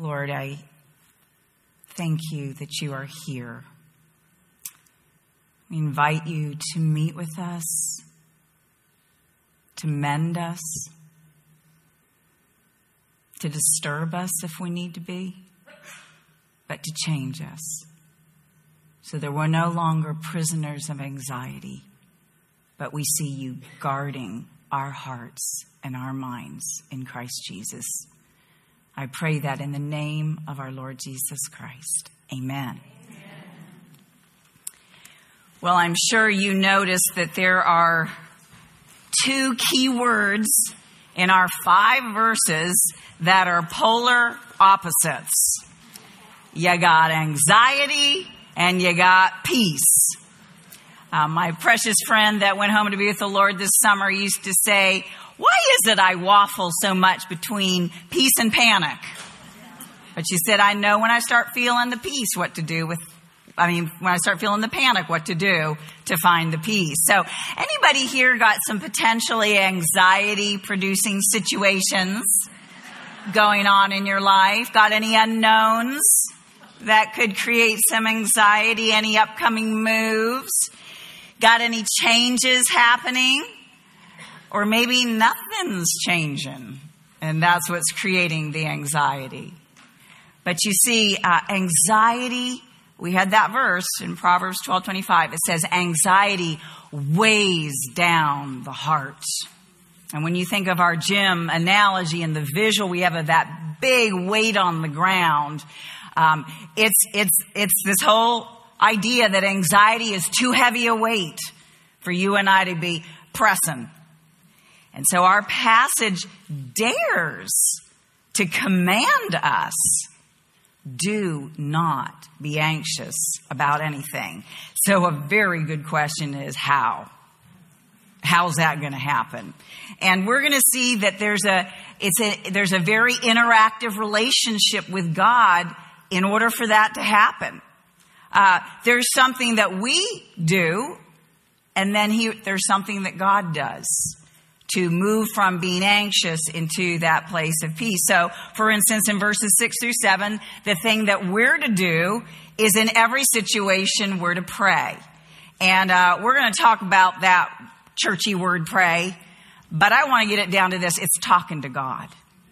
Lord, I thank you that you are here. We invite you to meet with us, to mend us, to disturb us if we need to be, but to change us so that we're no longer prisoners of anxiety, but we see you guarding our hearts and our minds in Christ Jesus. I pray that in the name of our Lord Jesus Christ. Amen. Well, I'm sure you noticed that there are two key words in our 5 verses that are polar opposites. You got anxiety and you got peace. My precious friend that went home to be with the Lord this summer used to say, why is it I waffle so much between peace and panic? But she said, I know when I start feeling the peace what to do when I start feeling the panic, what to do to find the peace. So anybody here got some potentially anxiety producing situations going on in your life? Got any unknowns that could create some anxiety? Any upcoming moves? Got any changes happening? Or maybe nothing's changing, and that's what's creating the anxiety. But you see, anxiety, we had that verse in Proverbs 12:25. It says, anxiety weighs down the heart. And when you think of our gym analogy and the visual we have of that big weight on the ground, it's this whole idea that anxiety is too heavy a weight for you and I to be pressing. And so our passage dares to command us, do not be anxious about anything. So a very good question is how? How's that going to happen? And we're going to see that there's a very interactive relationship with God in order for that to happen. There's something that we do, and then there's something that God does to move from being anxious into that place of peace. So, for instance, in verses 6 through 7, the thing that we're to do is in every situation we're to pray. And we're going to talk about that churchy word pray, but I want to get it down to this. It's talking to God.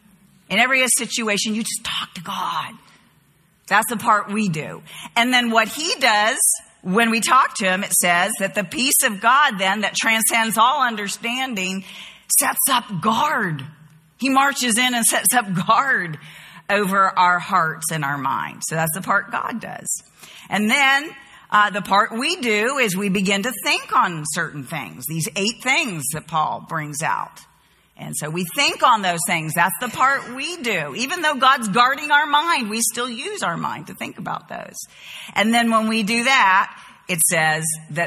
In every situation, you just talk to God. That's the part we do. And then what he does when we talk to him, it says that the peace of God then that transcends all understanding sets up guard. He marches in and sets up guard over our hearts and our minds. So that's the part God does. And then the part we do is we begin to think on certain things. These 8 things that Paul brings out. And so we think on those things. That's the part we do. Even though God's guarding our mind, we still use our mind to think about those. And then when we do that, it says that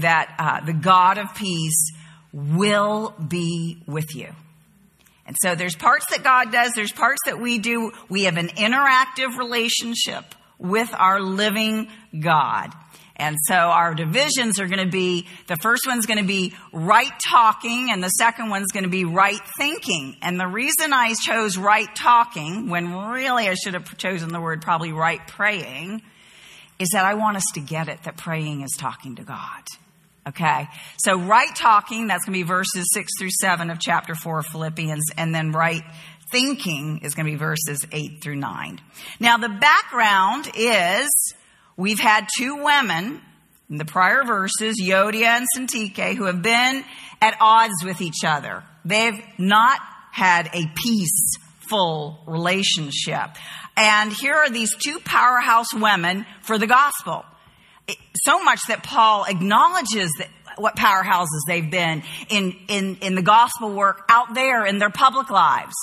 the God of peace will be with you. And so there's parts that God does. There's parts that we do. We have an interactive relationship with our living God. And so our divisions are going to be, the first one's going to be right talking, and the second one's going to be right thinking. And the reason I chose right talking, when really I should have chosen the word probably right praying, is that I want us to get it, that praying is talking to God. Okay? So right talking, that's going to be verses 6 through 7 of chapter 4 of Philippians, and then right thinking is going to be verses 8 through 9. Now the background is, we've had 2 women in the prior verses, Euodia and Syntyche, who have been at odds with each other. They've not had a peaceful relationship. And here are these 2 powerhouse women for the gospel. So much that Paul acknowledges that what powerhouses they've been in the gospel work out there in their public lives.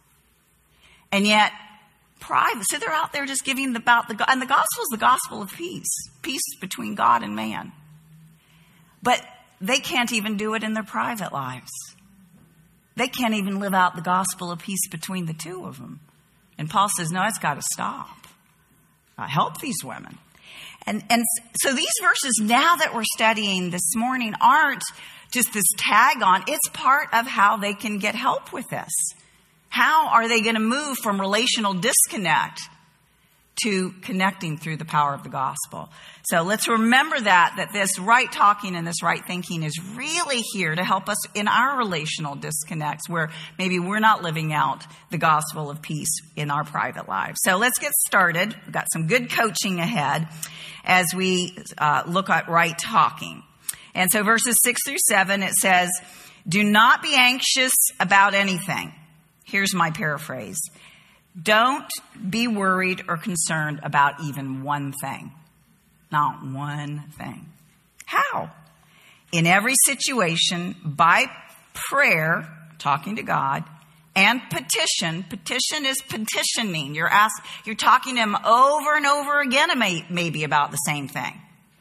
And yet, private. So they're out there just giving about and the gospel is the gospel of peace. Peace between God and man. But they can't even do it in their private lives. They can't even live out the gospel of peace between the 2 of them. And Paul says, no, it's got to stop. Help these women. And so these verses now that we're studying this morning aren't just this tag on. It's part of how they can get help with this. How are they going to move from relational disconnect to connecting through the power of the gospel. So let's remember that this right talking and this right thinking is really here to help us in our relational disconnects where maybe we're not living out the gospel of peace in our private lives. So let's get started. We've got some good coaching ahead as we look at right talking. And so verses 6-7, it says, "Do not be anxious about anything." Here's my paraphrase. Don't be worried or concerned about even one thing. Not one thing. How? In every situation, by prayer, talking to God, and petition. Petition is petitioning. You're talking to him over and over again, maybe about the same thing.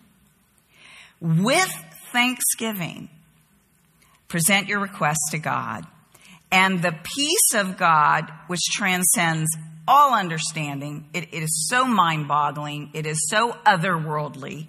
With thanksgiving, present your requests to God. And the peace of God, which transcends all understanding, it is so mind-boggling, it is so otherworldly,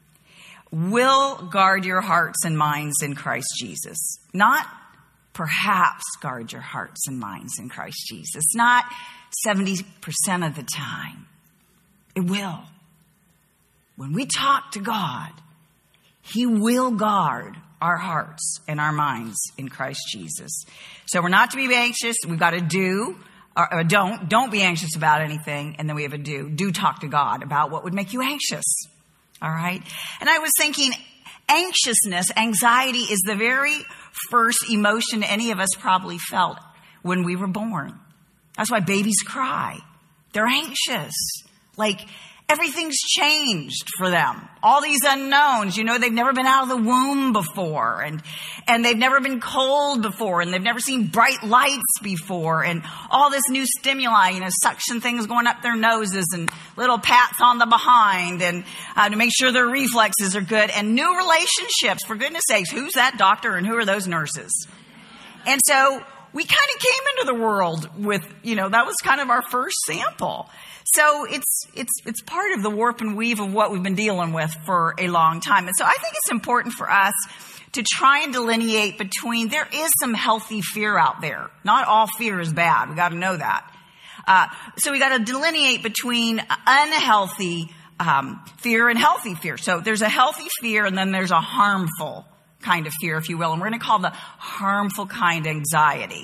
will guard your hearts and minds in Christ Jesus. Not perhaps guard your hearts and minds in Christ Jesus. Not 70% of the time. It will. When we talk to God, he will guard our hearts and our minds in Christ Jesus. So we're not to be anxious. We've got to do, or don't be anxious about anything. And then we have a do. Do talk to God about what would make you anxious. All right. And I was thinking anxiousness, anxiety is the very first emotion any of us probably felt when we were born. That's why babies cry. They're anxious. Like, everything's changed for them. All these unknowns, they've never been out of the womb before and they've never been cold before and they've never seen bright lights before and all this new stimuli, suction things going up their noses and little pats on the behind and to make sure their reflexes are good and new relationships. For goodness sakes, who's that doctor and who are those nurses? And so we kind of came into the world with, that was kind of our first sample. So it's part of the warp and weave of what we've been dealing with for a long time. And so I think it's important for us to try and delineate between, there is some healthy fear out there. Not all fear is bad. We got to know that. So we got to delineate between unhealthy fear and healthy fear. So there's a healthy fear and then there's a harmful kind of fear, if you will. And we're going to call the harmful kind anxiety.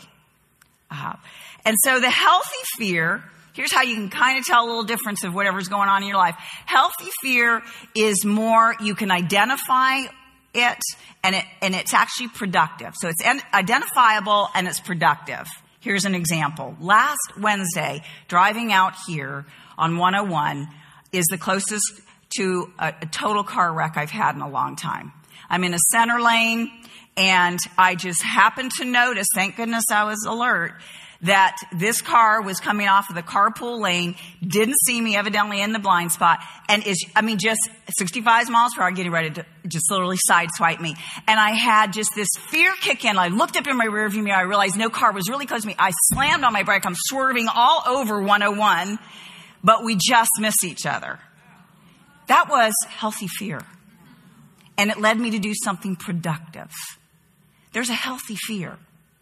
And so the healthy fear, here's how you can kind of tell a little difference of whatever's going on in your life. Healthy fear is more, you can identify it and it's actually productive. So it's identifiable and it's productive. Here's an example. Last Wednesday, driving out here on 101 is the closest to a total car wreck I've had in a long time. I'm in a center lane and I just happened to notice, thank goodness I was alert, that this car was coming off of the carpool lane, didn't see me evidently in the blind spot, and just 65 miles per hour getting ready to just literally sideswipe me. And I had just this fear kick in. I looked up in my rearview mirror. I realized no car was really close to me. I slammed on my brake. I'm swerving all over 101, but we just miss each other. That was healthy fear. And it led me to do something productive. There's a healthy fear.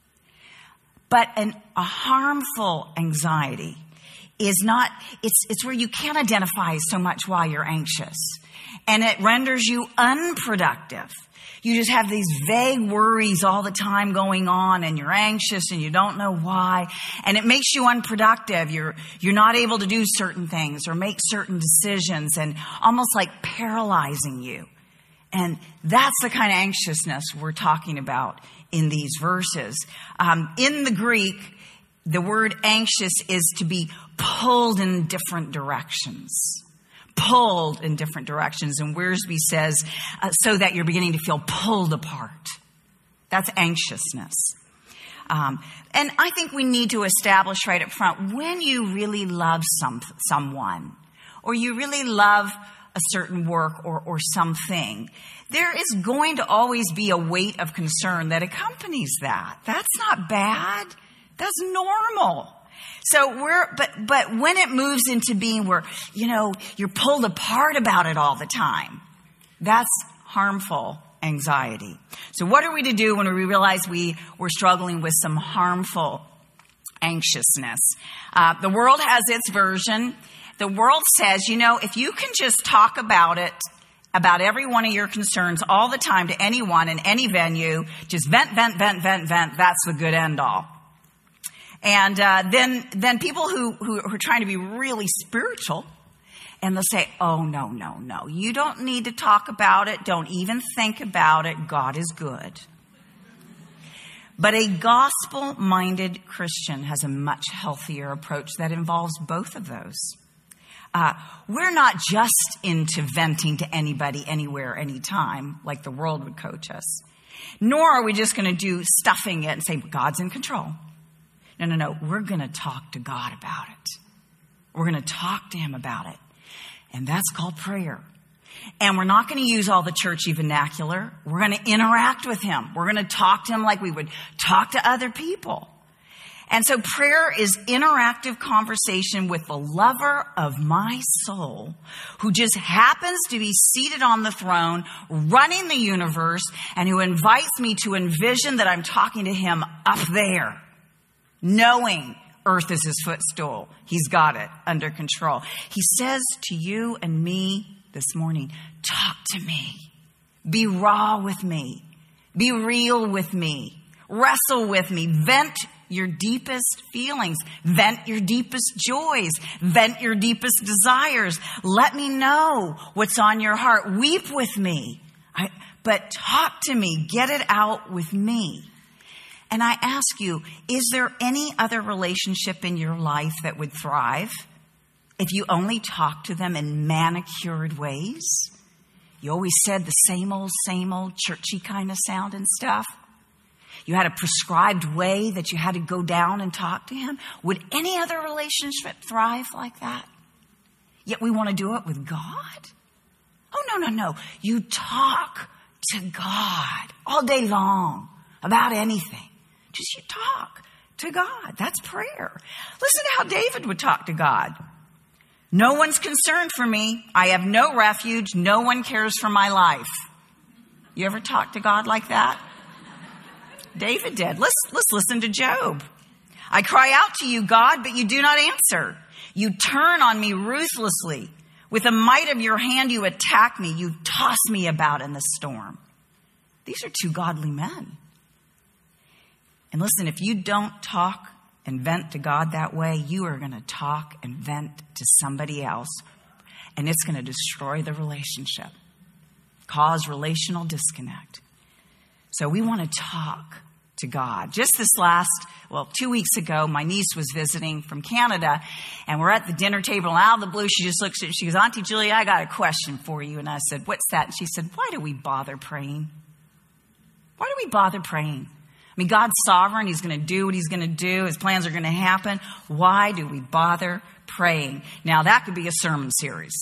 But a harmful anxiety is not, it's where you can't identify so much while you're anxious. And it renders you unproductive. You just have these vague worries all the time going on and you're anxious and you don't know why. And it makes you unproductive. You're not able to do certain things or make certain decisions and almost like paralyzing you. And that's the kind of anxiousness we're talking about in these verses. In the Greek, the word anxious is to be pulled in different directions. Pulled in different directions. And Wiersbe says, so that you're beginning to feel pulled apart. That's anxiousness. And I think we need to establish right up front, when you really love someone, or you really love a certain work or something, there is going to always be a weight of concern that accompanies that. That's not bad. That's normal. So but when it moves into being where, you're pulled apart about it all the time, that's harmful anxiety. So what are we to do when we realize we're struggling with some harmful anxiousness? The world has its version. The world says, if you can just talk about it, about every one of your concerns all the time to anyone in any venue, just vent, that's the good end all. And then people who are trying to be really spiritual, and they'll say, oh, no. You don't need to talk about it. Don't even think about it. God is good. But a gospel-minded Christian has a much healthier approach that involves both of those. We're not just into venting to anybody, anywhere, anytime, like the world would coach us. Nor are we just going to do stuffing it and say, God's in control. No. We're going to talk to God about it. We're going to talk to him about it. And that's called prayer. And we're not going to use all the churchy vernacular. We're going to interact with him. We're going to talk to him like we would talk to other people. And so prayer is interactive conversation with the lover of my soul, who just happens to be seated on the throne, running the universe, and who invites me to envision that I'm talking to him up there, knowing earth is his footstool. He's got it under control. He says to you and me this morning, talk to me. Be raw with me. Be real with me. Wrestle with me. Vent your deepest feelings. Vent your deepest joys. Vent your deepest desires. Let me know what's on your heart. Weep with me. But talk to me. Get it out with me. And I ask you, is there any other relationship in your life that would thrive if you only talk to them in manicured ways? You always said the same old churchy kind of sound and stuff. You had a prescribed way that you had to go down and talk to him. Would any other relationship thrive like that? Yet we want to do it with God? Oh, no. You talk to God all day long about anything. Just you talk to God. That's prayer. Listen to how David would talk to God. No one's concerned for me. I have no refuge. No one cares for my life. You ever talk to God like that? David did. Let's listen to Job. I cry out to you, God, but you do not answer. You turn on me ruthlessly. With the might of your hand, you attack me. You toss me about in the storm. These are two godly men. And listen, if you don't talk and vent to God that way, you are going to talk and vent to somebody else, and it's going to destroy the relationship, cause relational disconnect. So we want to talk to God. Just this 2 weeks ago, my niece was visiting from Canada, and we're at the dinner table, and out of the blue, she just looks at me, she goes, Auntie Julia, I got a question for you. And I said, what's that? And she said, why do we bother praying? Why do we bother praying? I mean, God's sovereign. He's going to do what he's going to do. His plans are going to happen. Why do we bother praying? Now, that could be a sermon series.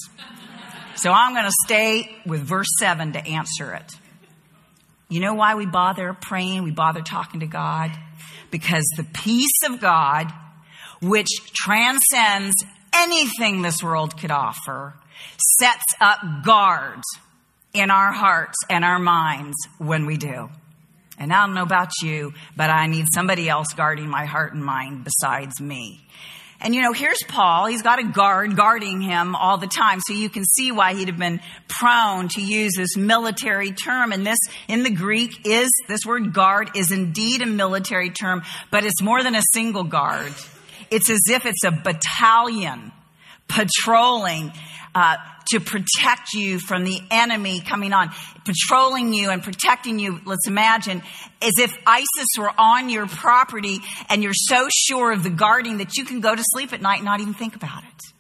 So I'm going to stay with verse 7 to answer it. You know why we bother praying? We bother talking to God? Because the peace of God, which transcends anything this world could offer, sets up guards in our hearts and our minds when we do. And I don't know about you, but I need somebody else guarding my heart and mind besides me. And here's Paul. He's got a guard guarding him all the time. So you can see why he'd have been prone to use this military term. And this, in the Greek, this word guard is indeed a military term, but it's more than a single guard. It's as if it's a battalion patrolling, to protect you from the enemy coming on, patrolling you and protecting you. Let's imagine as if ISIS were on your property and you're so sure of the guarding that you can go to sleep at night and not even think about it.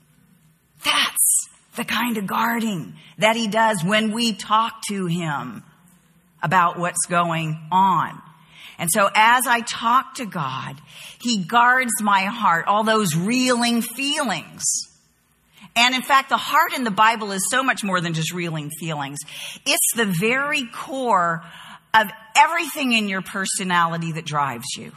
That's the kind of guarding that he does when we talk to him about what's going on. And so as I talk to God, he guards my heart, all those reeling feelings. And in fact, the heart in the Bible is so much more than just reeling feelings. It's the very core of everything in your personality that drives you.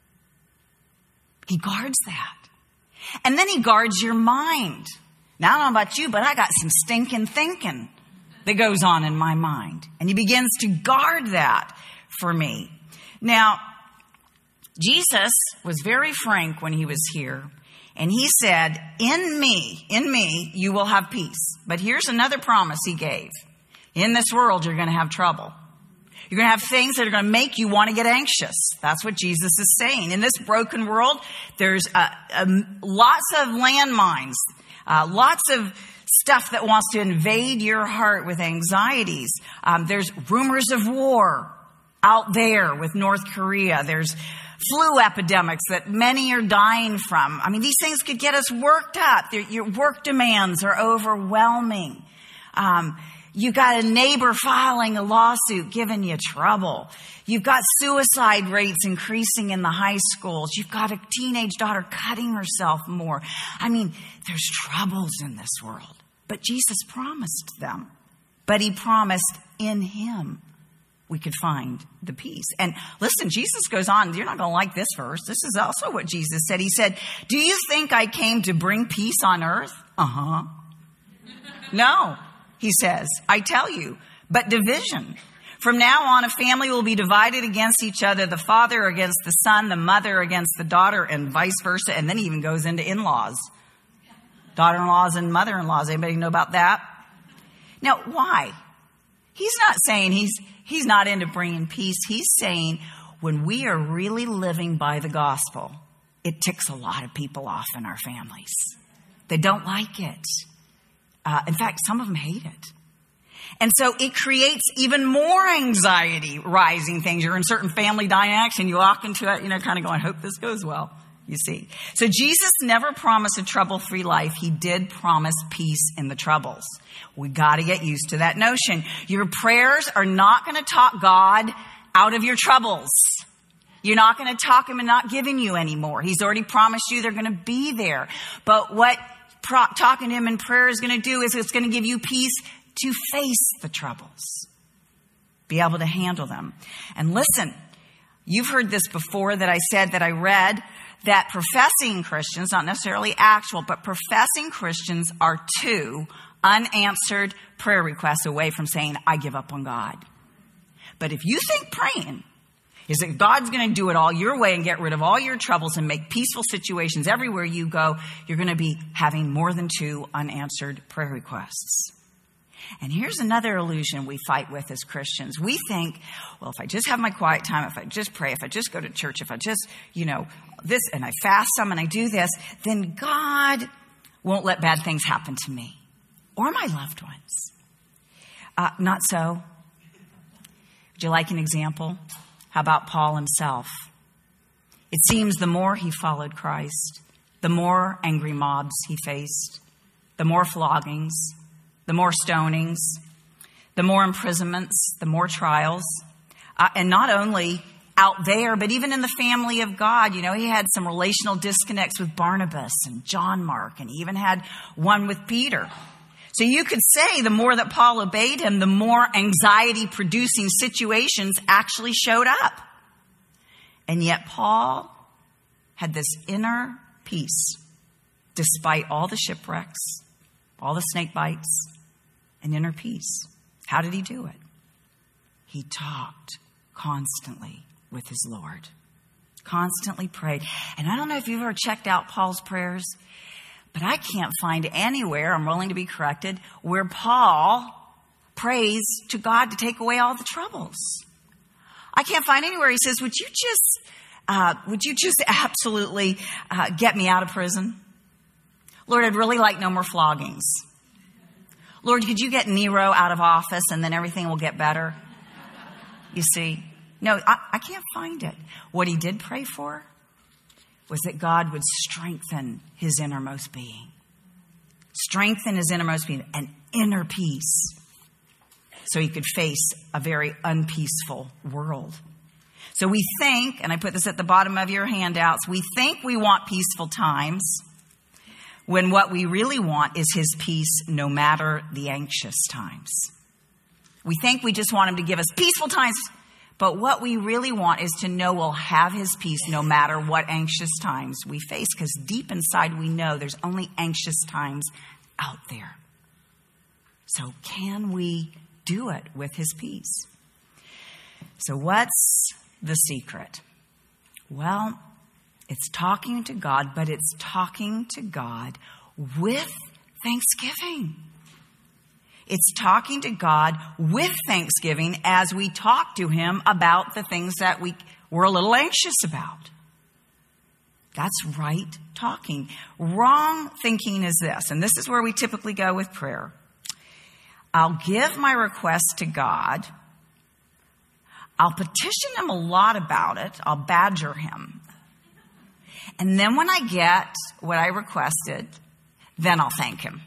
He guards that. And then he guards your mind. Now, I don't know about you, but I got some stinking thinking that goes on in my mind. And he begins to guard that for me. Now, Jesus was very frank when he was here. And he said, in me, you will have peace. But here's another promise he gave. In this world, you're going to have trouble. You're going to have things that are going to make you want to get anxious. That's what Jesus is saying. In this broken world, there's lots of landmines, lots of stuff that wants to invade your heart with anxieties. There's rumors of war out there with North Korea. There's flu epidemics that many are dying from. I mean, these things could get us worked up. Your work demands are overwhelming. You've got a neighbor filing a lawsuit, giving you trouble. You've got suicide rates increasing in the high schools. You've got a teenage daughter cutting herself more. I mean, there's troubles in this world. But Jesus promised them. But he promised in him we could find the peace. And listen, Jesus goes on. You're not going to like this verse. This is also what Jesus said. He said, do you think I came to bring peace on earth? No, he says, I tell you, but division. From now on, a family will be divided against each other, the father against the son, the mother against the daughter, and vice versa. And then he even goes into in-laws. Daughter-in-laws and mother-in-laws. Anybody know about that? Now, why? He's not saying he's not into bringing peace. He's saying when we are really living by the gospel, it ticks a lot of people off in our families. They don't like it. In fact, some of them hate it. And so it creates even more anxiety, rising things. You're in certain family dynamics and you walk into it, kind of going, hope this goes well. You see. So Jesus never promised a trouble-free life. He did promise peace in the troubles. We got to get used to that notion. Your prayers are not going to talk God out of your troubles. You're not going to talk him and not giving you any more. He's already promised you they're going to be there. But what talking to him in prayer is going to do is it's going to give you peace to face the troubles. Be able to handle them. And listen, you've heard this before that I read, that professing Christians, not necessarily actual, but professing Christians are 2 unanswered prayer requests away from saying, I give up on God. But if you think praying is that God's going to do it all your way and get rid of all your troubles and make peaceful situations everywhere you go, you're going to be having more than 2 unanswered prayer requests. And here's another illusion we fight with as Christians. We think, well, if I just have my quiet time, if I just pray, if I just go to church, if I just, this, and I fast some and I do this, then God won't let bad things happen to me or my loved ones. Not so. Would you like an example? How about Paul himself? It seems the more he followed Christ, the more angry mobs he faced, the more floggings, the more stonings, the more imprisonments, the more trials. And not only out there, but even in the family of God. He had some relational disconnects with Barnabas and John Mark, and he even had one with Peter. So you could say the more that Paul obeyed him, the more anxiety-producing situations actually showed up. And yet Paul had this inner peace, despite all the shipwrecks, all the snake bites, an inner peace. How did he do it? He talked constantly with his Lord. Constantly prayed. And I don't know if you've ever checked out Paul's prayers, but I can't find anywhere, I'm willing to be corrected, where Paul prays to God to take away all the troubles. I can't find anywhere he says, would you just absolutely get me out of prison? Lord, I'd really like no more floggings. Lord, could you get Nero out of office and then everything will get better? You see? No, I can't find it. What he did pray for was that God would strengthen his innermost being. Strengthen his innermost being, an inner peace, so he could face a very unpeaceful world. So we think, and I put this at the bottom of your handouts, we think we want peaceful times, when what we really want is his peace no matter the anxious times. We think we just want him to give us peaceful times, but what we really want is to know we'll have his peace no matter what anxious times we face, because deep inside we know there's only anxious times out there. So can we do it with his peace? So what's the secret? Well, It's talking to God, but it's talking to God with thanksgiving. It's talking to God with thanksgiving as we talk to him about the things that we're a little anxious about. That's right talking. Wrong thinking is this, and this is where we typically go with prayer. I'll give my request to God. I'll petition him a lot about it. I'll badger him. And then when I get what I requested, then I'll thank him.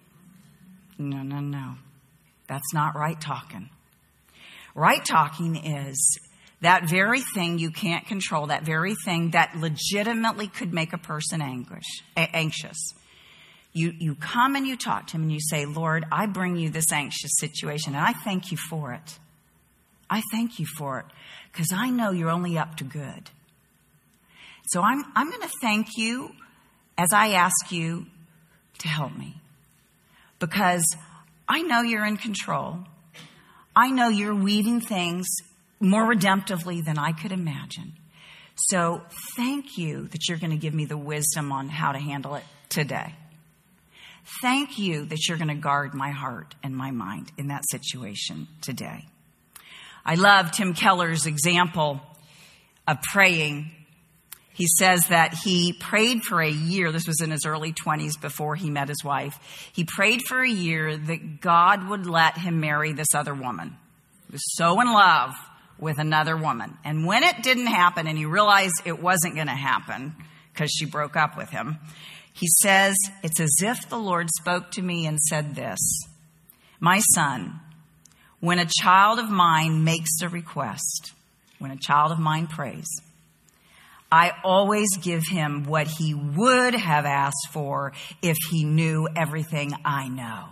No. That's not right talking. Right talking is that very thing you can't control, that very thing that legitimately could make a person anxious. You come and you talk to him and you say, Lord, I bring you this anxious situation and I thank you for it. I thank you for it because I know you're only up to good. So I'm going to thank you as I ask you to help me because I know you're in control. I know you're weaving things more redemptively than I could imagine. So thank you that you're going to give me the wisdom on how to handle it today. Thank you that you're going to guard my heart and my mind in that situation today. I love Tim Keller's example of praying. He says that he prayed for a year. This was in his early 20s before he met his wife. He prayed for a year that God would let him marry this other woman. He was so in love with another woman. And when it didn't happen and he realized it wasn't going to happen because she broke up with him, he says, it's as if the Lord spoke to me and said this, my son, when a child of mine makes a request, when a child of mine prays, I always give him what he would have asked for if he knew everything I know.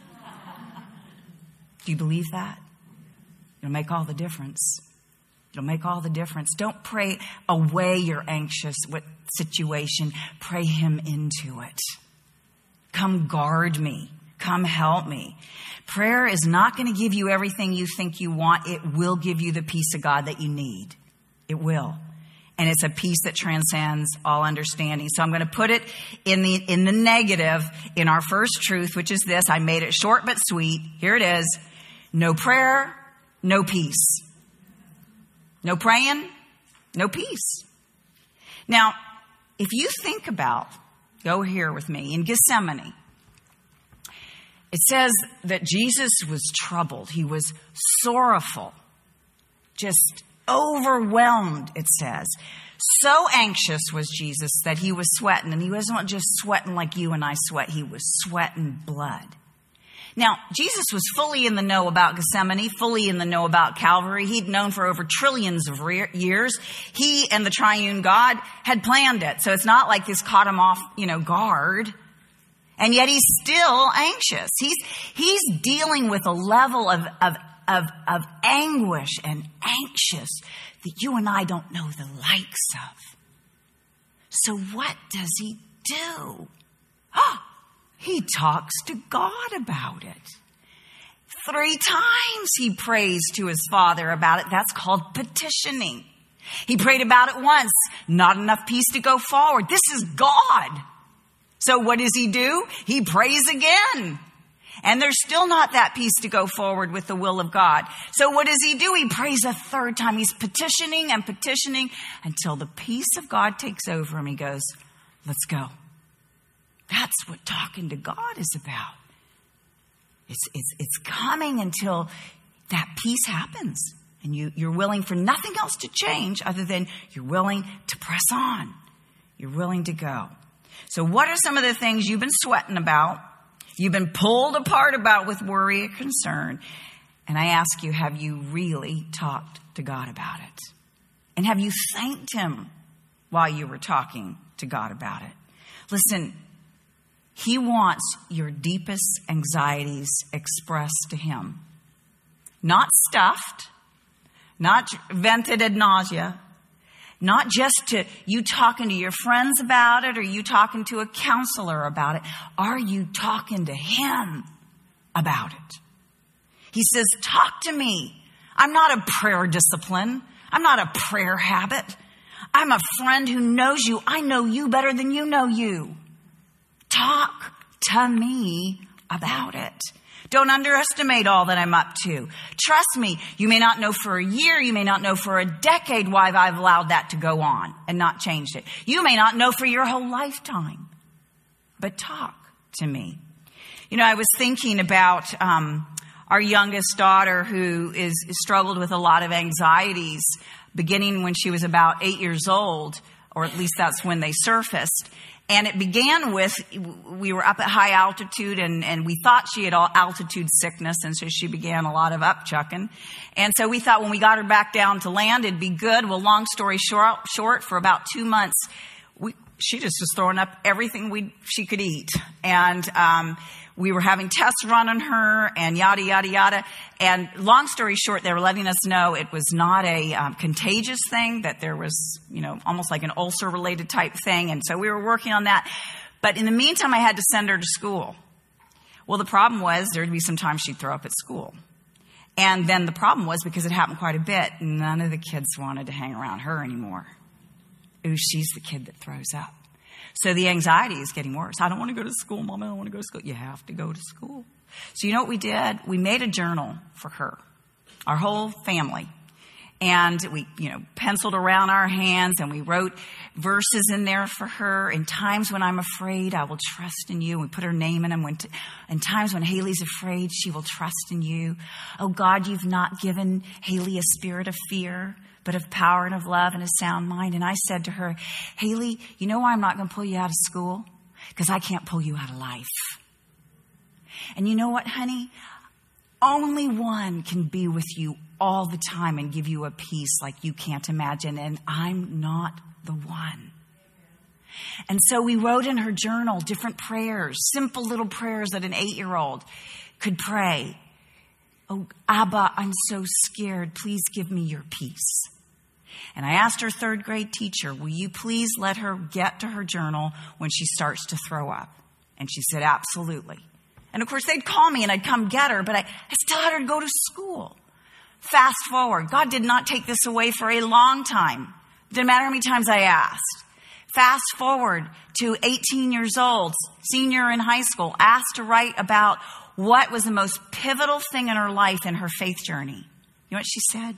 Do you believe that? It'll make all the difference. It'll make all the difference. Don't pray away your anxious situation. Pray him into it. Come guard me. Come help me. Prayer is not going to give you everything you think you want. It will give you the peace of God that you need. It will. And it's a peace that transcends all understanding. So I'm going to put it in the negative in our first truth, which is this. I made it short but sweet. Here it is. No prayer, no peace. No praying, no peace. Now, if you think about, go here with me, in Gethsemane, it says that Jesus was troubled. He was sorrowful, just overwhelmed, it says. So anxious was Jesus that he was sweating. And he wasn't just sweating like you and I sweat. He was sweating blood. Now, Jesus was fully in the know about Gethsemane, fully in the know about Calvary. He'd known for over trillions of years. He and the triune God had planned it. So it's not like this caught him off, guard. And yet he's still anxious. He's dealing with a level of anguish and anxious that you and I don't know the likes of. So what does he do? He talks to God about it. 3 times he prays to his Father about it. That's called petitioning. He prayed about it once. Not enough peace to go forward. This is God. So what does he do? He prays again. And there's still not that peace to go forward with the will of God. So what does he do? He prays a 3rd time. He's petitioning and petitioning until the peace of God takes over him. He goes, let's go. That's what talking to God is about. It's coming until that peace happens. And you're willing for nothing else to change other than you're willing to press on. You're willing to go. So what are some of the things you've been sweating about? You've been pulled apart about with worry or concern. And I ask you, have you really talked to God about it? And have you thanked him while you were talking to God about it? Listen, he wants your deepest anxieties expressed to him. Not stuffed, not vented ad nausea, not just to you talking to your friends about it or you talking to a counselor about it. Are you talking to him about it? He says, talk to me. I'm not a prayer discipline. I'm not a prayer habit. I'm a friend who knows you. I know you better than you know you. Talk to me about it. Don't underestimate all that I'm up to. Trust me, you may not know for a year, you may not know for a decade why I've allowed that to go on and not changed it. You may not know for your whole lifetime, but talk to me. You know, I was thinking about our youngest daughter who struggled with a lot of anxieties beginning when she was about 8 years old, or at least that's when they surfaced. And it began with, we were up at high altitude and we thought she had all altitude sickness. And so she began a lot of upchucking. And so we thought when we got her back down to land, it'd be good. Well, long story short, for about 2 months, she just was throwing up everything she could eat. And, we were having tests run on her and yada, yada, yada. And long story short, they were letting us know it was not a contagious thing, that there was, almost like an ulcer related type thing. And so we were working on that. But in the meantime, I had to send her to school. Well, the problem was there'd be some times she'd throw up at school. And then the problem was, because it happened quite a bit, none of the kids wanted to hang around her anymore. Ooh, she's the kid that throws up. So the anxiety is getting worse. I don't want to go to school, Mom. I don't want to go to school. You have to go to school. So you know what we did? We made a journal for her, our whole family. And we, penciled around our hands and we wrote verses in there for her. In times when I'm afraid, I will trust in you. We put her name in them. In times when Haley's afraid, she will trust in you. Oh God, you've not given Haley a spirit of fear, but of power and of love and a sound mind. And I said to her, Haley, you know why I'm not going to pull you out of school? Because I can't pull you out of life. And you know what, honey? Only one can be with you all the time and give you a peace like you can't imagine. And I'm not the one. And so we wrote in her journal different prayers, simple little prayers that an 8-year-old could pray. Oh, Abba, I'm so scared. Please give me your peace. And I asked her 3rd grade teacher, will you please let her get to her journal when she starts to throw up? And she said, absolutely. And of course, they'd call me and I'd come get her, but I still had her to go to school. Fast forward. God did not take this away for a long time. It didn't matter how many times I asked. Fast forward to 18 years old, senior in high school, asked to write about what was the most pivotal thing in her life in her faith journey. You know what she said?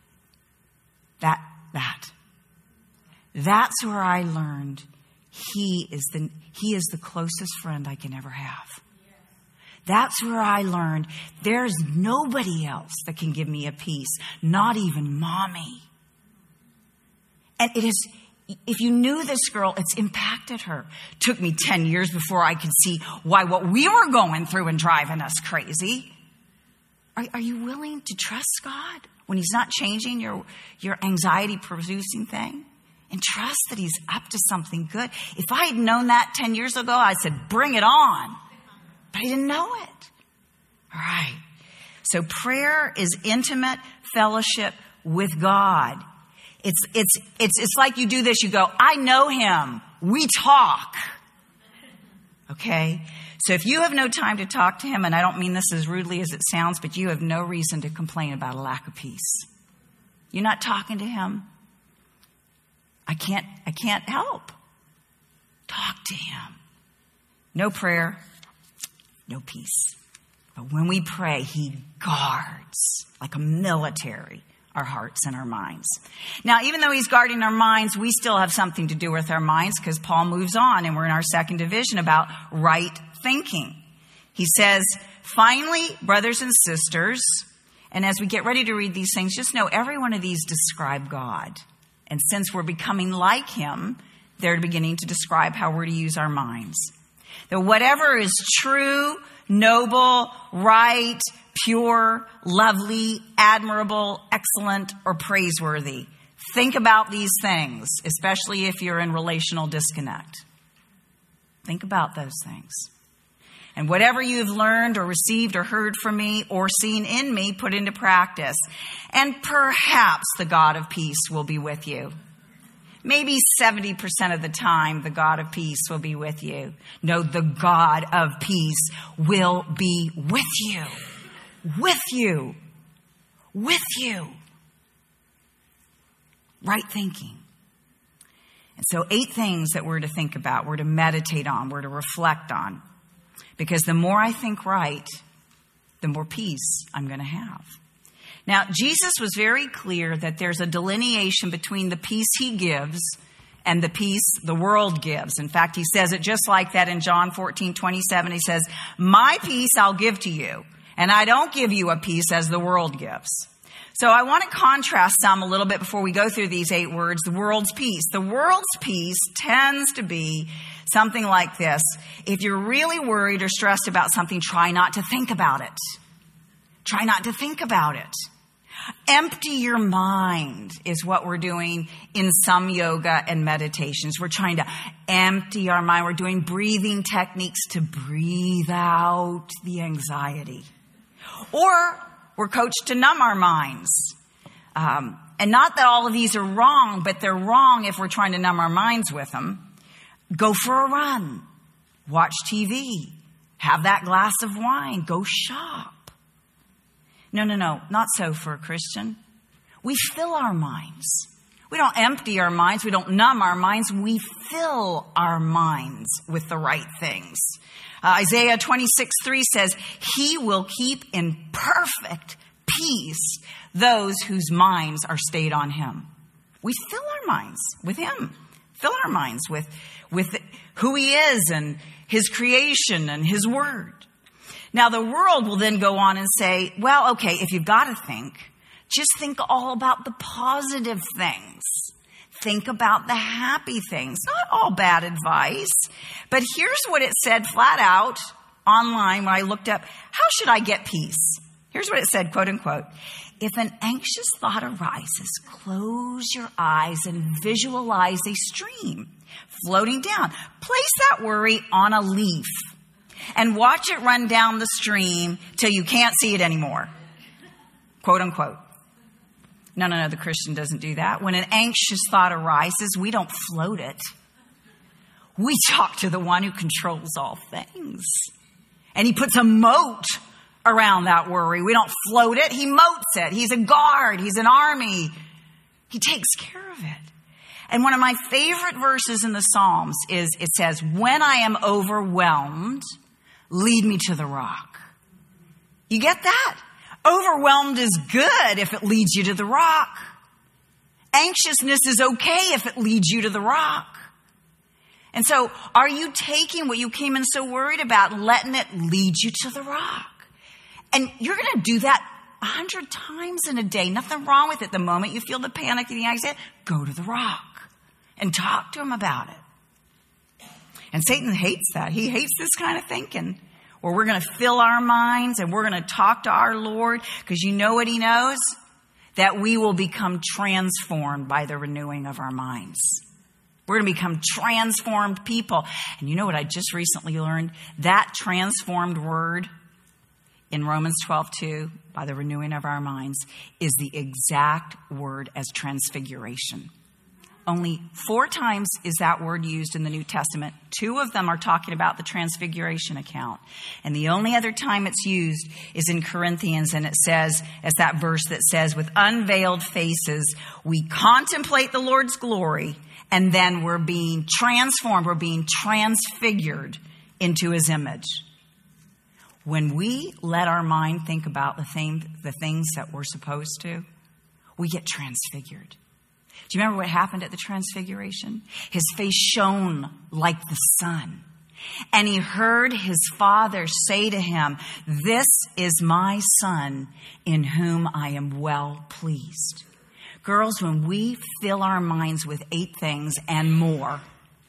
That's where I learned he is the closest friend I can ever have. That's where I learned there's nobody else that can give me a peace, not even Mommy. And it is, if you knew this girl, it's impacted her. Took me 10 years before I could see why what we were going through and driving us crazy. Are you willing to trust God when he's not changing your anxiety producing thing? And trust that he's up to something good. If I had known that 10 years ago, I said, bring it on. But I didn't know it. All right. So prayer is intimate fellowship with God. It's like you do this, you go, I know him. We talk. Okay? So if you have no time to talk to him, and I don't mean this as rudely as it sounds, but you have no reason to complain about a lack of peace. You're not talking to him. I can't help. Talk to him. No prayer, no peace. But when we pray, he guards like a military our hearts and our minds. Now, even though he's guarding our minds, we still have something to do with our minds, because Paul moves on and we're in our 2nd division about right thinking. He says, finally, brothers and sisters, and as we get ready to read these things, just know every one of these describe God. And since we're becoming like him, they're beginning to describe how we're to use our minds. That whatever is true, noble, right, pure, lovely, admirable, excellent, or praiseworthy. Think about these things, especially if you're in relational disconnect. Think about those things. And whatever you've learned or received or heard from me or seen in me, put into practice. And perhaps the God of peace will be with you. Maybe 70% of the time, the God of peace will be with you. No, the God of peace will be with you. With you. With you. Right thinking. And so 8 things that we're to think about, we're to meditate on, we're to reflect on. Because the more I think right, the more peace I'm going to have. Now, Jesus was very clear that there's a delineation between the peace he gives and the peace the world gives. In fact, he says it just like that in John 14:27. He says, my peace I'll give to you, and I don't give you a peace as the world gives. So I want to contrast some a little bit before we go through these 8 words, the world's peace. The world's peace tends to be something like this. If you're really worried or stressed about something, try not to think about it. Try not to think about it. Empty your mind is what we're doing in some yoga and meditations. We're trying to empty our mind. We're doing breathing techniques to breathe out the anxiety. Or we're coached to numb our minds. And not that all of these are wrong, but they're wrong if we're trying to numb our minds with them. Go for a run. Watch TV. Have that glass of wine. Go shop. No, not so for a Christian. We fill our minds. We don't empty our minds. We don't numb our minds. We fill our minds with the right things. Isaiah 26:3 says, he will keep in perfect peace those whose minds are stayed on him. We fill our minds with him. Fill our minds with who he is and his creation and his word. Now, the world will then go on and say, well, okay, if you've got to think, just think all about the positive things. Think about the happy things. Not all bad advice. But here's what it said flat out online when I looked up, how should I get peace? Here's what it said, quote unquote. If an anxious thought arises, close your eyes and visualize a stream floating down. Place that worry on a leaf and watch it run down the stream till you can't see it anymore. Quote unquote. No, the Christian doesn't do that. When an anxious thought arises, we don't float it. We talk to the one who controls all things. And he puts a moat around that worry. We don't float it. He moats it. He's a guard. He's an army. He takes care of it. And one of my favorite verses in the Psalms is, it says, when I am overwhelmed, lead me to the rock. You get that? Overwhelmed is good if it leads you to the rock. Anxiousness is okay if it leads you to the rock. And so, are you taking what you came in so worried about and letting it lead you to the rock? And you're going to do that 100 times in a day. Nothing wrong with it. The moment you feel the panic and the anxiety, go to the rock and talk to him about it. And Satan hates that. He hates this kind of thinking where we're going to fill our minds and we're going to talk to our Lord, because you know what he knows? That we will become transformed by the renewing of our minds. We're going to become transformed people. And you know what I just recently learned? That transformed word in Romans 12:2, by the renewing of our minds, is the exact word as transfiguration. Only 4 times is that word used in the New Testament. 2 of them are talking about the transfiguration account. And the only other time it's used is in Corinthians, and it says, it's that verse that says, with unveiled faces, we contemplate the Lord's glory, and then we're being transformed, we're being transfigured into his image. When we let our mind think about the things that we're supposed to, we get transfigured. Do you remember what happened at the transfiguration? His face shone like the sun. And he heard his father say to him, this is my son in whom I am well pleased. Girls, when we fill our minds with 8 things and more,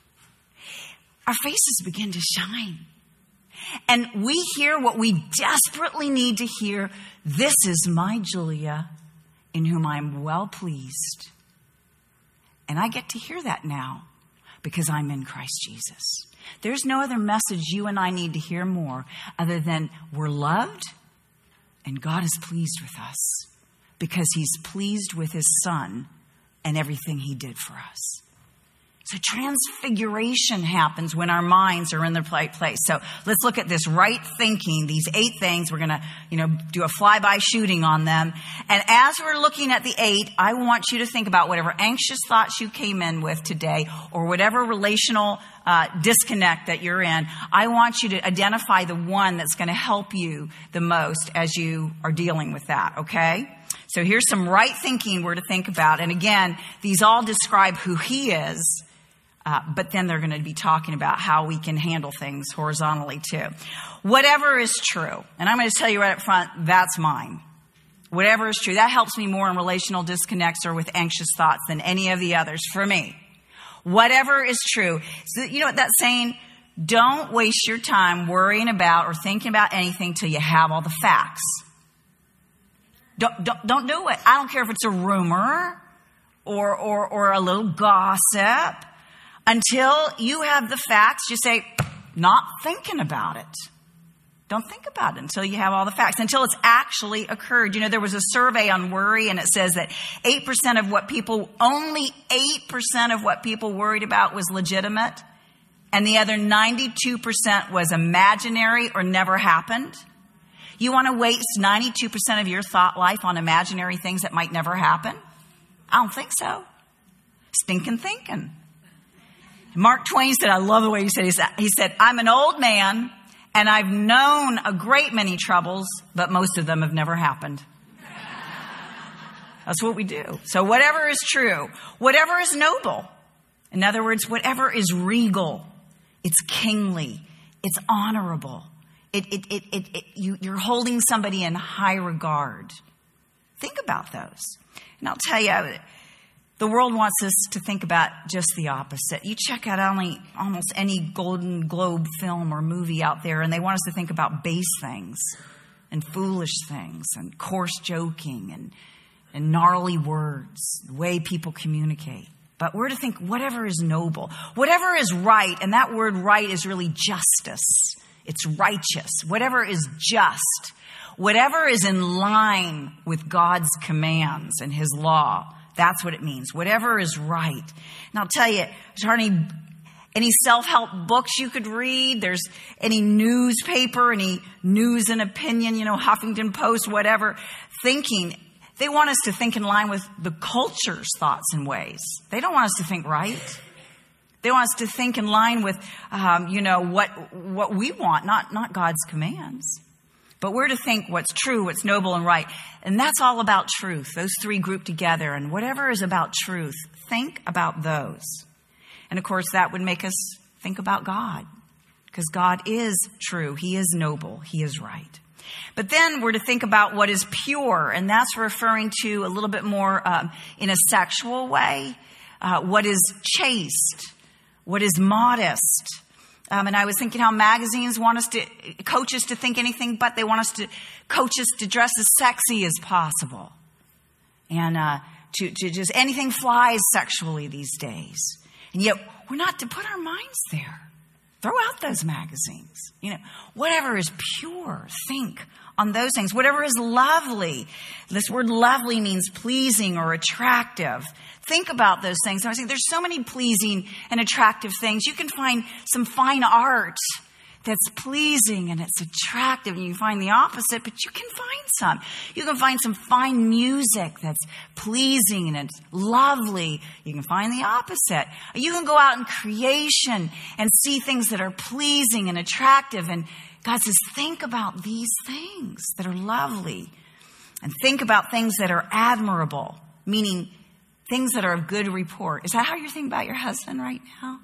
our faces begin to shine. And we hear what we desperately need to hear. This is my Julia in whom I am well pleased. And I get to hear that now because I'm in Christ Jesus. There's no other message you and I need to hear more other than we're loved and God is pleased with us because he's pleased with his son and everything he did for us. So transfiguration happens when our minds are in the right place. So let's look at this right thinking, these 8 things. We're going to, do a flyby shooting on them. And as we're looking at the 8, I want you to think about whatever anxious thoughts you came in with today or whatever relational disconnect that you're in. I want you to identify the one that's going to help you the most as you are dealing with that, okay? So here's some right thinking we're to think about. And again, these all describe who he is. But then they're going to be talking about how we can handle things horizontally too. Whatever is true, and I'm going to tell you right up front, that's mine. Whatever is true, that helps me more in relational disconnects or with anxious thoughts than any of the others for me. Whatever is true. So, you know what that's saying? Don't waste your time worrying about or thinking about anything till you have all the facts. Don't do it. I don't care if it's a rumor or a little gossip. Until you have the facts, you say, not thinking about it. Don't think about it until you have all the facts, until it's actually occurred. There was a survey on worry, and it says that only 8% of what people worried about was legitimate, and the other 92% was imaginary or never happened. You want to waste 92% of your thought life on imaginary things that might never happen? I don't think so. Stinking thinking. Mark Twain said, I love the way he said, I'm an old man and I've known a great many troubles, but most of them have never happened. That's what we do. So whatever is true, whatever is noble, in other words, whatever is regal, it's kingly, it's honorable, you're holding somebody in high regard. Think about those. And I'll tell you, the world wants us to think about just the opposite. You check out almost any Golden Globe film or movie out there, and they want us to think about base things and foolish things and coarse joking and gnarly words, the way people communicate. But we're to think whatever is noble, whatever is right, and that word right is really justice. It's righteous. Whatever is just, whatever is in line with God's commands and his law. That's what it means. Whatever is right. And I'll tell you, there's hardly any self-help books you could read. There's any newspaper, any news and opinion, Huffington Post, whatever. Thinking. They want us to think in line with the culture's thoughts and ways. They don't want us to think right. They want us to think in line with, what we want, not God's commands. But we're to think what's true, what's noble and right. And that's all about truth. Those 3 group together. And whatever is about truth, think about those. And of course, that would make us think about God. Because God is true. He is noble. He is right. But then we're to think about what is pure. And that's referring to a little bit more in a sexual way. What is chaste. What is modest. And I was thinking how magazines want us to coach us to think anything but. They want us to coach us to dress as sexy as possible. And to just anything flies sexually these days. And yet we're not to put our minds there. Throw out those magazines. Whatever is pure, think on those things. Whatever is lovely. This word lovely means pleasing or attractive. Think about those things. I was thinking, there's so many pleasing and attractive things. You can find some fine art that's pleasing and it's attractive, and you can find the opposite, but you can find some. You can find some fine music that's pleasing and it's lovely. You can find the opposite. You can go out in creation and see things that are pleasing and attractive, and God says, think about these things that are lovely, and think about things that are admirable, meaning things that are of good report. Is that how you're thinking about your husband right now?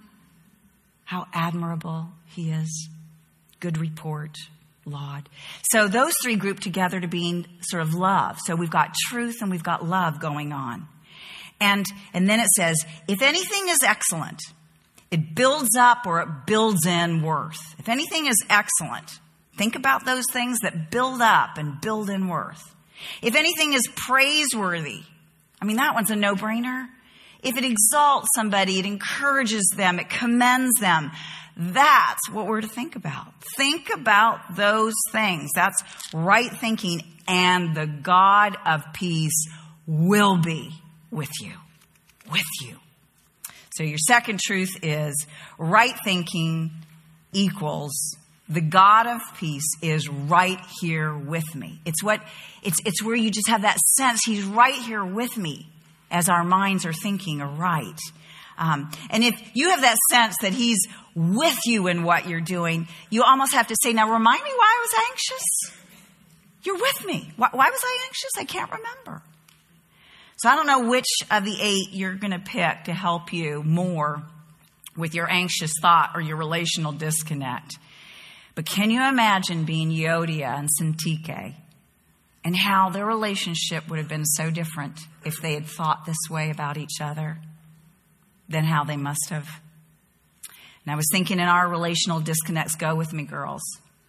How admirable he is. Good report, laud. So those 3 group together to being sort of love. So we've got truth and we've got love going on. And then it says, if anything is excellent, it builds up or it builds in worth. If anything is excellent, think about those things that build up and build in worth. If anything is praiseworthy, that one's a no-brainer. If it exalts somebody, it encourages them, it commends them. That's what we're to think about. Think about those things. That's right thinking. And the God of peace will be with you. With you. So your second truth is right thinking equals the God of peace is right here with me. It's where you just have that sense he's right here with me as our minds are thinking right. And if you have that sense that he's with you in what you're doing, you almost have to say, now remind me why I was anxious. You're with me. Why was I anxious? I can't remember. So I don't know which of the 8 you're going to pick to help you more with your anxious thought or your relational disconnect. But can you imagine being Euodia and Syntyche and how their relationship would have been so different if they had thought this way about each other than how they must have? And I was thinking in our relational disconnects, go with me, girls.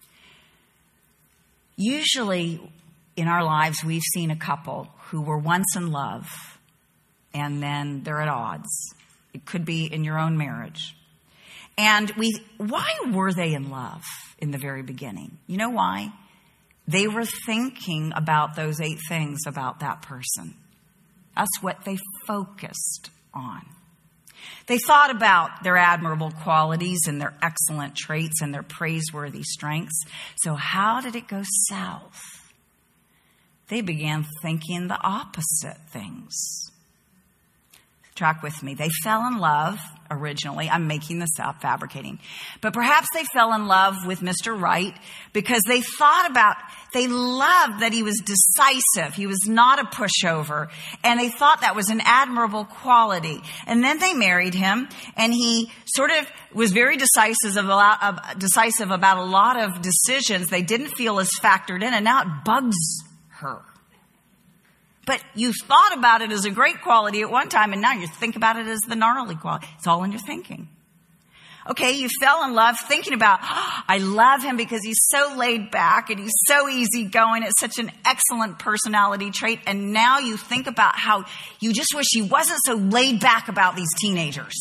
Usually in our lives, we've seen a couple who were once in love and then they're at odds. It could be in your own marriage. And why were they in love in the very beginning? You know why? They were thinking about those 8 things about that person. That's what they focused on. They thought about their admirable qualities and their excellent traits and their praiseworthy strengths. So how did it go south? They began thinking the opposite things. Track with me. They fell in love originally. I'm making this up, fabricating. But perhaps they fell in love with Mr. Right because they loved that he was decisive. He was not a pushover. And they thought that was an admirable quality. And then they married him and he sort of was very decisive about a lot of decisions they didn't feel as factored in. And now it bugs her. But you thought about it as a great quality at one time, and now you think about it as the gnarly quality. It's all in your thinking. Okay, you fell in love thinking about, I love him because he's so laid back and he's so easygoing. It's such an excellent personality trait. And now you think about how you just wish he wasn't so laid back about these teenagers.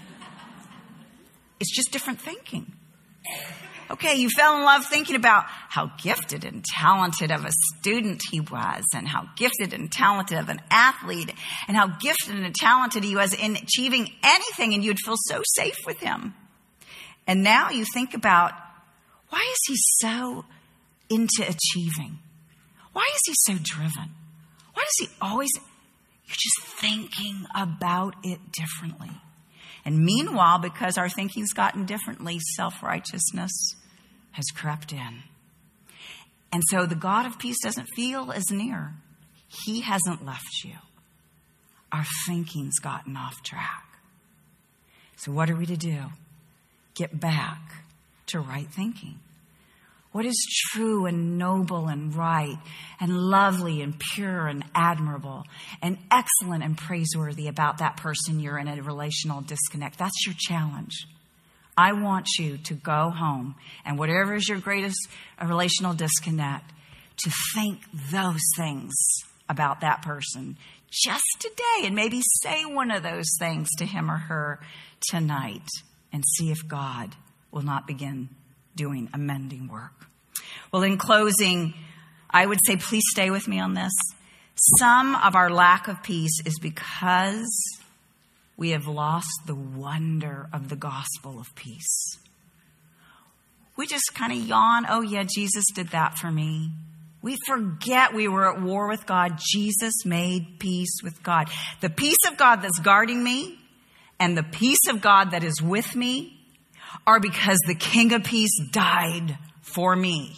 It's just different thinking. Okay, you fell in love thinking about how gifted and talented of a student he was and how gifted and talented of an athlete and how gifted and talented he was in achieving anything, and you'd feel so safe with him. And now you think about, why is he so into achieving? Why is he so driven? Why does he always... You're just thinking about it differently. And meanwhile, because our thinking's gotten differently, self-righteousness has crept in. And so the God of peace doesn't feel as near. He hasn't left you. Our thinking's gotten off track. So what are we to do? Get back to right thinking. What is true and noble and right and lovely and pure and admirable and excellent and praiseworthy about that person you're in a relational disconnect? That's your challenge. I want you to go home and whatever is your greatest relational disconnect, to think those things about that person just today and maybe say one of those things to him or her tonight and see if God will not begin doing amending work. Well, in closing, I would say, please stay with me on this. Some of our lack of peace is because we have lost the wonder of the gospel of peace. We just kind of yawn. Oh, yeah, Jesus did that for me. We forget we were at war with God. Jesus made peace with God. The peace of God that's guarding me and the peace of God that is with me are because the King of Peace died for me.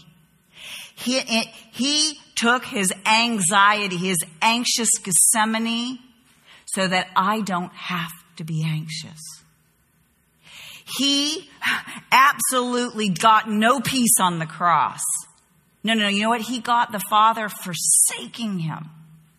He took his anxiety, his anxious Gethsemane, so that I don't have to be anxious. He absolutely got no peace on the cross. No, you know what? He got the Father forsaking him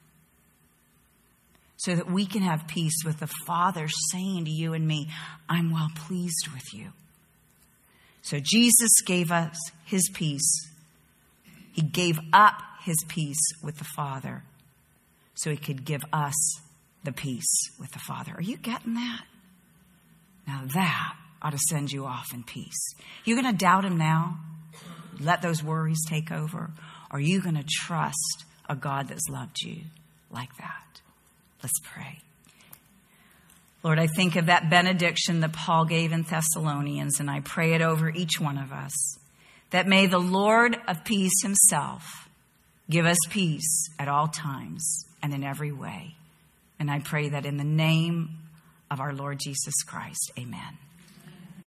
so that we can have peace with the Father saying to you and me, I'm well pleased with you. So Jesus gave us his peace. He gave up his peace with the Father so he could give us the peace with the Father. Are you getting that? Now that ought to send you off in peace. You going to doubt him now? Let those worries take over? Or are you going to trust a God that's loved you like that? Let's pray. Lord, I think of that benediction that Paul gave in Thessalonians, and I pray it over each one of us, that may the Lord of peace himself give us peace at all times and in every way. And I pray that in the name of our Lord Jesus Christ, amen.